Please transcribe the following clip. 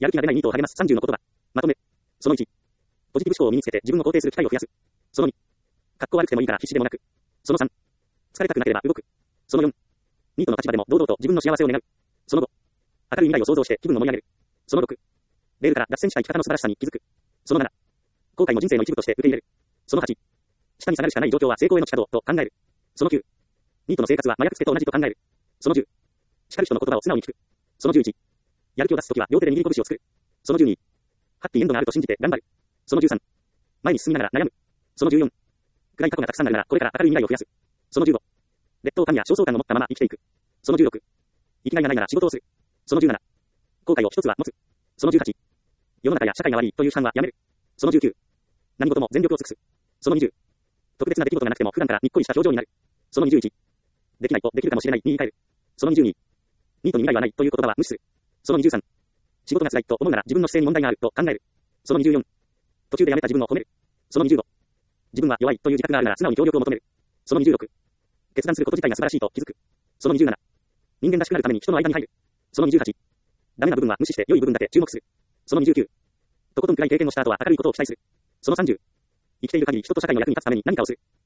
やる気が出ないニートを励ます30の言葉。まとめ。その1。ポジティブ思考を身につけて自分を肯定する機会を増やす。その2。格好悪くてもいいから必死でもなく。その3。疲れたくなければ動く。その4。ニートの立場でも堂々と自分の幸せを願う。その5。明るい未来を想像して気分を盛り上げる。その6。レールから脱線した生き方の素晴らしさに気づく。その7。後悔も人生の一部として受け入れる。その8。下に下がるしかない状況は成功への地下道と考える。その9。ニートの生活は麻薬付けと同じと考える。その10。叱る人の言葉を素直に聞く。その11。やる気を出すときは両手で握り拳を作る。その12。ハッピーエンドがあると信じて頑張る。その13。前に進みながら悩む。その14。暗い過去がたくさんあるならこれから明るい未来を増やす。その15。劣等感や焦燥感を持ったまま生きていく。その16。生きがいがないなら仕事をする。その17。後悔を一つは持つ。その18。世の中や社会が悪いという批判はやめる。その19。何事も全力を尽くす。その20。特別な出来事がなくても普段からにっこりした表情になる。その21。できないとできるかもしれないに言い換える。その22。ニートに未来はないという言葉は無視する。その23。仕事が辛いと思うなら自分の姿勢に問題があると考える。その24。途中でやめた自分を褒める。その25。自分は弱いという自覚があるなら素直に協力を求める。その26。決断すること自体が素晴らしいと気づく。その27。人間らしくなるために人の間に入る。その28。ダメな部分は無視して良い部分だけ注目する。その29。とことん暗い経験をした後は明るいことを期待する。その30。生きている限り人と社会の役に立つために何かをする。